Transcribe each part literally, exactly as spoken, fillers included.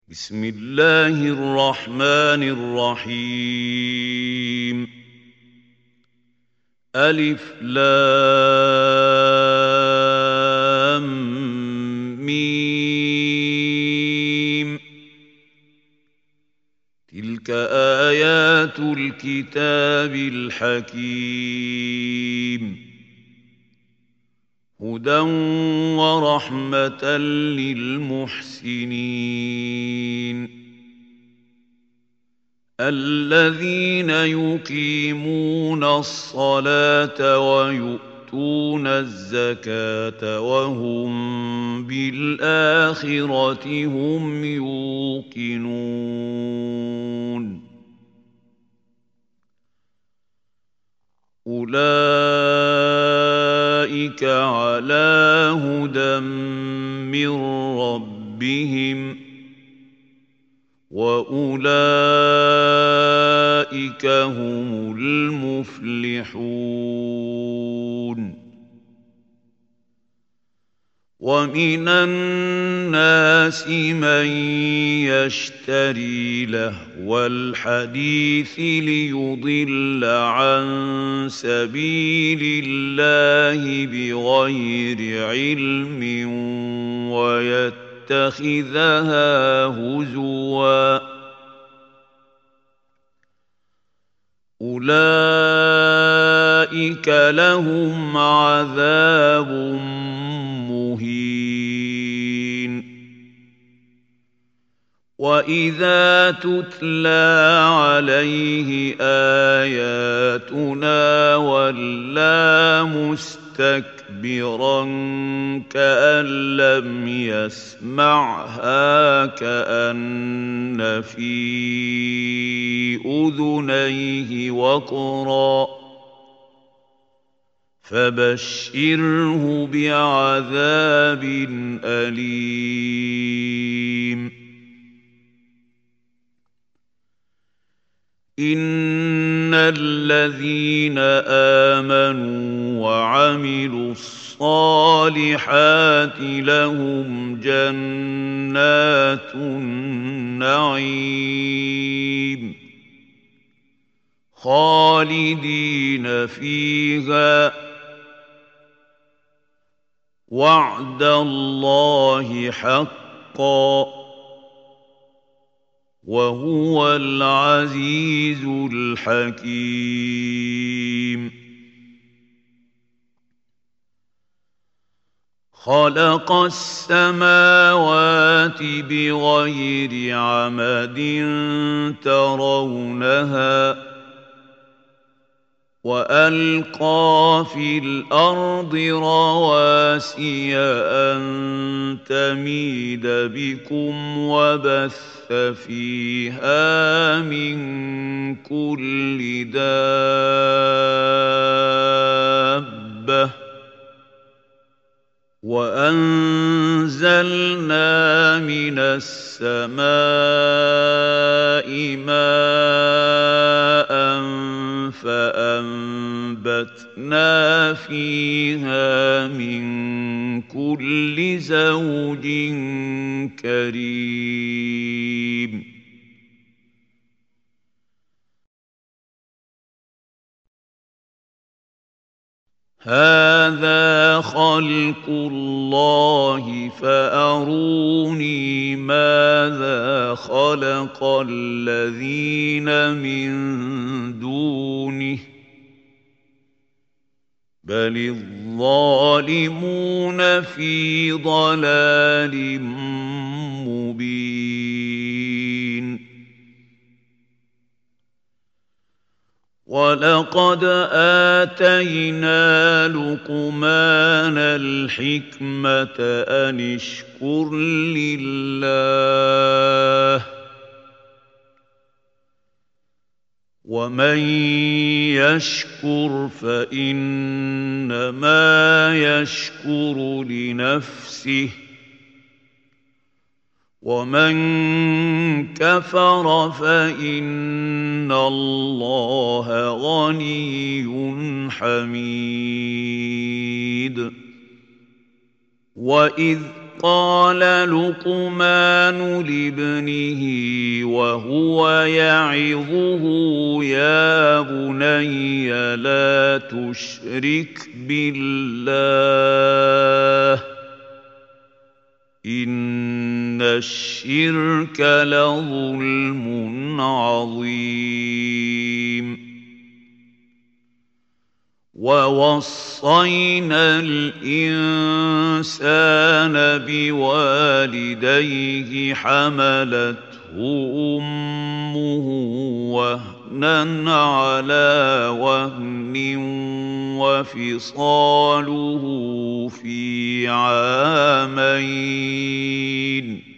بسم الله الرحمن الرحيم. ألف لام ميم. تلك آيات الكتاب الحكيم، هدى ورحمة للمحسنين الذين يقيمون الصلاة ويؤتون الزكاة وهم بالآخرة هم يوقنون. أولئك على هدى من ربهم وأولئك هم المفلحون. ومن الناس من يشتري لهو الحديث ليضل عن سبيل الله بغير علم ويتخذها هزوا. أولئك لهم عذاب مهين. وإذا تتلى عليه آياتنا ولى مستكبرا كأن لم يسمعها كأن في أذنيه وقرا فبشره بعذاب أليم. إن الذين آمنوا وعملوا الصالحات لهم جنات النعيم خالدين فيها وعد الله حقا وهو العزيز الحكيم. خلق السماوات بغير عمد ترونها وألقى في الأرض رواسي أن تميد بكم وبث فيها من كل دابة وأنزلنا من السماء ماء فأنبتنا فيها من كل زوج كريم. هذا خلق الله فأروني ماذا خلق الذين من دونه بل الظالمون في ضلال مبين. ولقد آتينا لقمان الحكمة أن اشكر لله ومن يشكر فإنما يشكر لنفسه ومن كفر فإن الله غني حميد. وإذ قال لقمان لابنه وهو يعظه يا بني لا تشرك بالله إن الشرك لظلم عظيم ووصينا الإنسان بوالديه حملته أمه وهنا على وهن وفصاله في عامين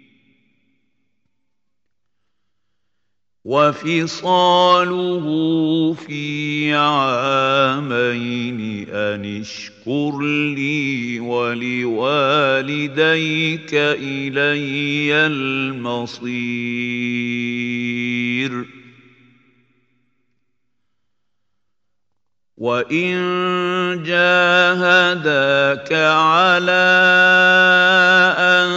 وفصاله في عامين أن اشكر لي ولوالديك إلي المصير وإن جاهداك على أن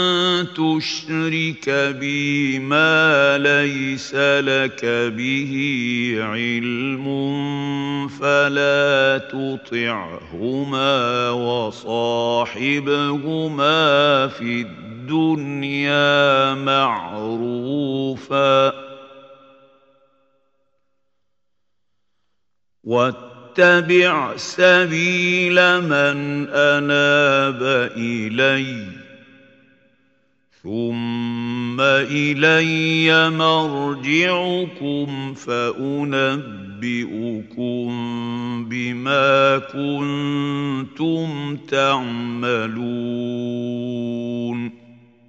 تشرك بي ما ليس لك به علم فلا تطعهما وصاحبهما في الدنيا معروفا واتبع سبيل من أناب إليّ ثم إلي مرجعكم فأنبئكم بما كنتم تعملون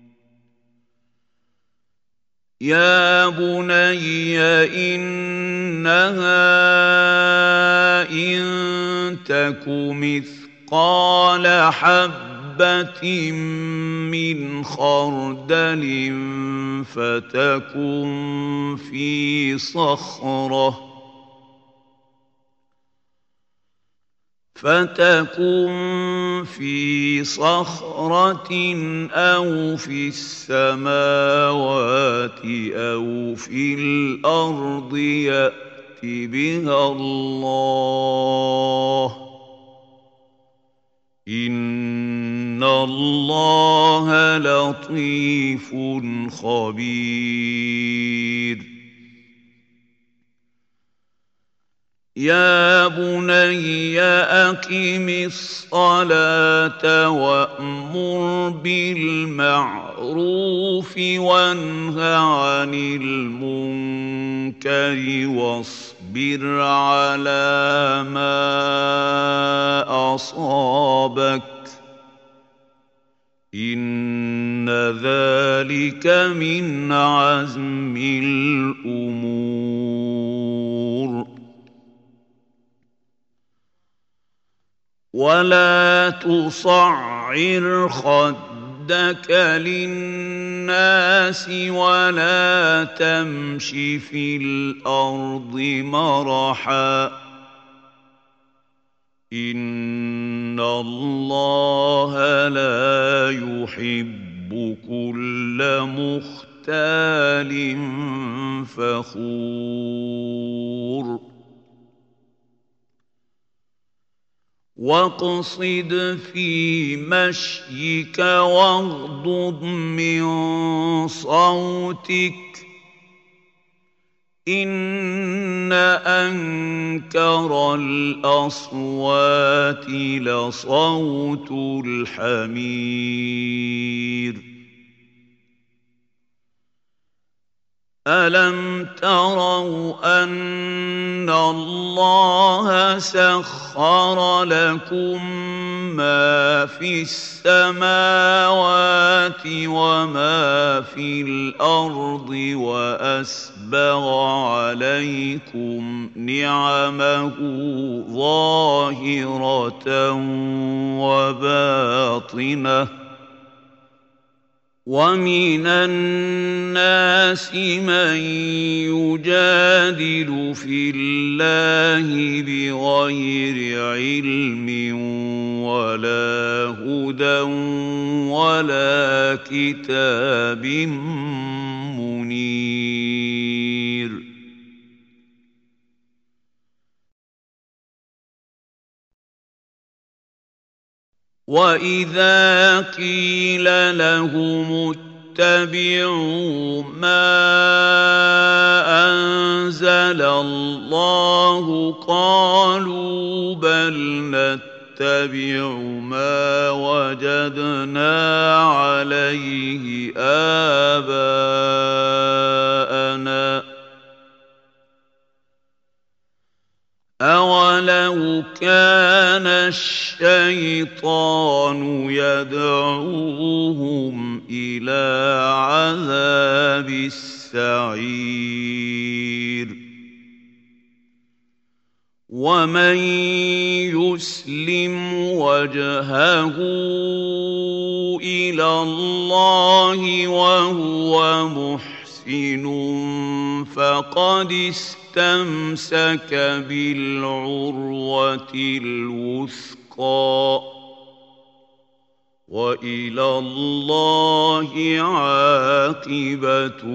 يا بني إنها إن تك مثقال حبة من خردل فتكن في صخرة فتكن في صخرة أو في السماوات أو في الأرض يأت بها الله إن الله لطيف خبير يا بني أقم الصلاة وأمر بالمعروف وانه عن المنكر واصبر على ما أصابك إن ذلك من عزم الأمور ولا تصعر خدك للناس ولا تمش في الأرض مرحا إن الله لا يحب كل مختال فخور واقصد في مشيك واغضض من صوتك إن أنكر الأصوات لصوت الحمير ألم تروا أن الله سخر لكم ما في السماوات وما في الأرض وأسبغ عليكم نعمه ظاهرة وباطنة ومن الناس من يجادل في الله بغير علم ولا هدى ولا كتاب منير وإذا قيل لهم اتبعوا ما أنزل الله قالوا بل نتبع ما وجدنا عليه آباءنا أولو كان الشيطان يدعوهم إلى عذاب السعير ومن يسلم وجهه إلى الله وهو محسن فقد استمسك بالعروة الوثقى وإلى الله عاقبة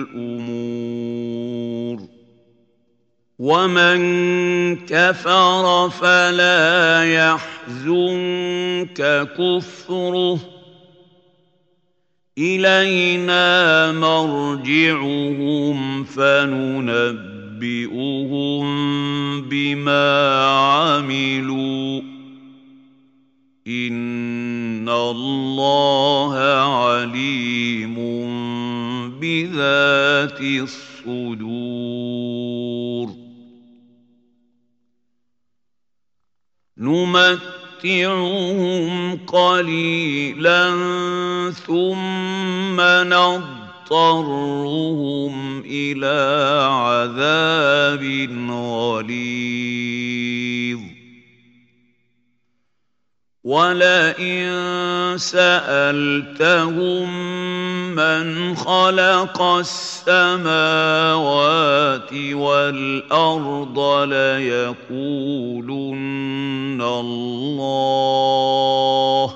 الأمور ومن كفر فلا يحزنك كفره إلينا مرجعهم فننبئهم بما عملوا إن الله عليم بذات الصدور نمتعهم قليلا ثم نضطرهم إلى عذاب غليظ ولئن سألتهم من خلق السماوات والأرض ليقولن الله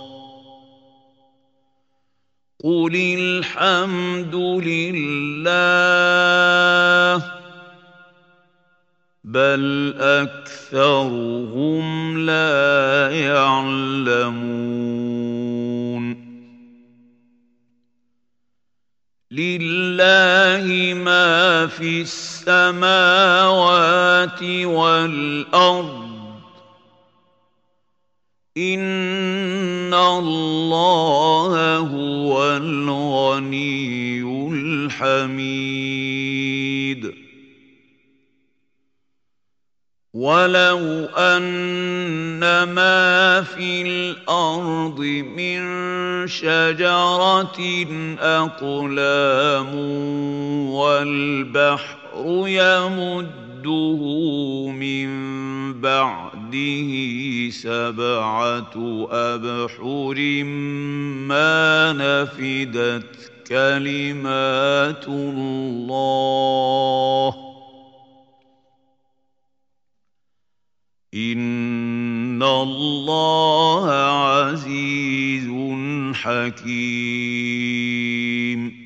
قل الحمد لله بل أكثرهم لا يعلمون لله ما في السماوات والأرض إن الله هو الغني الحميد ولو أن ما في الأرض من شجرة أقلام والبحر يمده من بعده سبعة أبحر ما نفدت كلمات الله إن الله عزيز حكيم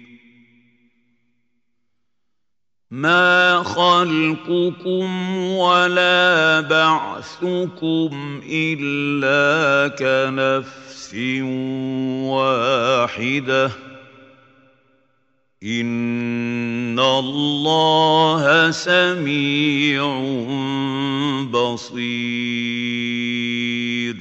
ما خلقكم ولا بعثكم إلا كنفس واحدة إن الله سميع بصير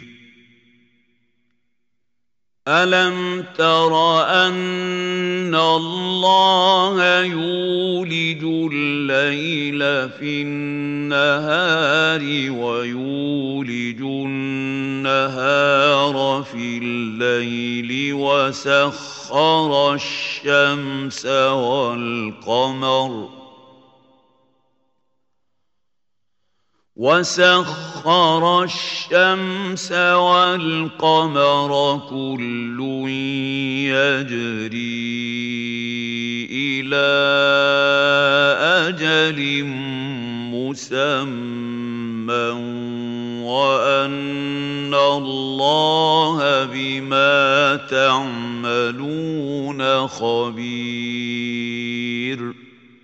ألم تر أن الله يولج الليل في النهار ويولج النهار في الليل وسخر الشمس والقمر وسخر الشمس والقمر كل يجري إلى أجل مسمى وأن الله بما تعملون خبير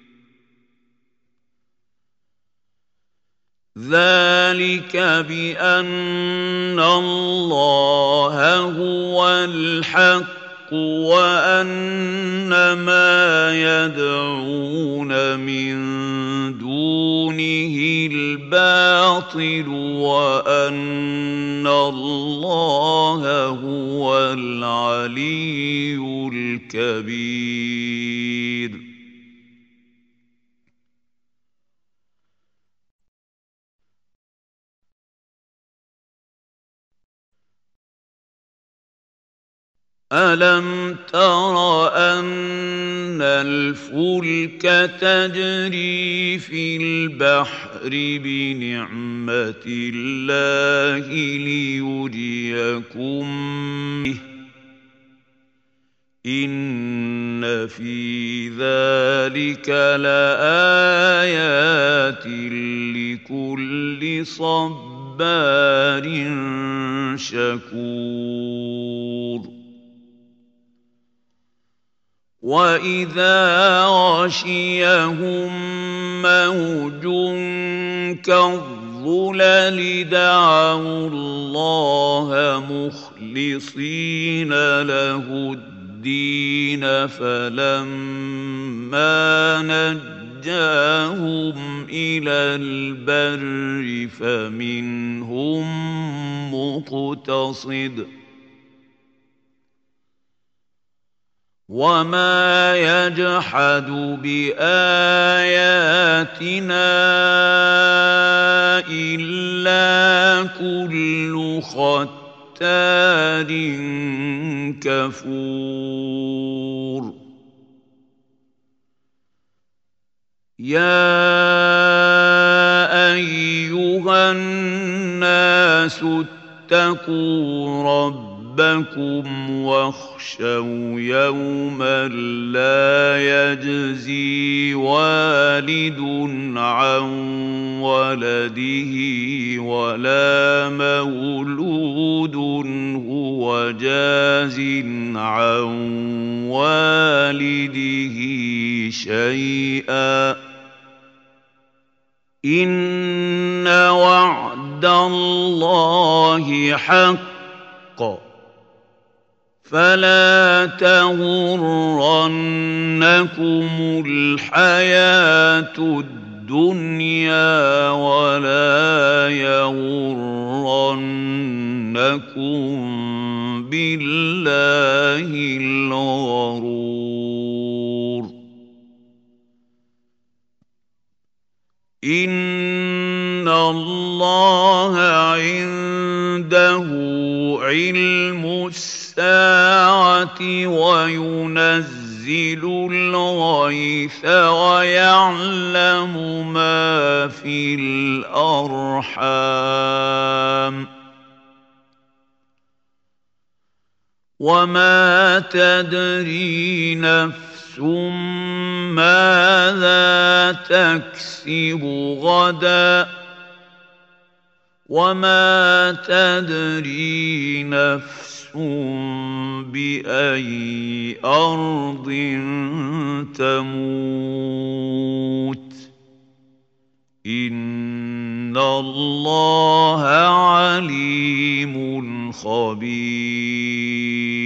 ذلك بأن الله هو الحق وأن ما يدعون من دونه الباطل وأن الله هو العلي الكبير أَلَمْ تَرَ أَنَّ الْفُلْكَ تَجْرِي فِي الْبَحْرِ بِنِعْمَةِ اللَّهِ لِيُرِيَكُم بِهِ إِنَّ فِي ذَلِكَ لَآيَاتٍ لِكُلِّ صَبَّارٍ شَكُورٍ وَإِذَا غَشِيَهُم مَّوْجٌ كَالظُّلَلِ دَعَوُا اللَّهَ مُخْلِصِينَ لَهُ الدِّينَ فَلَمَّا نَجَّاهُمْ إِلَى الْبَرِّ فَمِنْهُم مُّقْتَصِدٌ وَمَا يَجْحَدُ بِآيَاتِنَا إِلَّا كُلُّ خَتَّارٍ كَفُورٍ يَا أَيُّهَا النَّاسُ اتَّقُوا رَبَّكُمْ ربكم واخشوا يوما لا يجزي والد عن ولده ولا مولود هو جاز عن والده شيئا إن وعد الله حق فلا تغرنكم الحياة الدنيا ولا يغرنكم بالله الغرور إن الله عنده علم الساعة وينزل الغيث ويعلم ما في الأرحام وما تدري نفس ماذا تكسب غدا وما تدري نفس بأي أرض تموت إن الله عليم خبير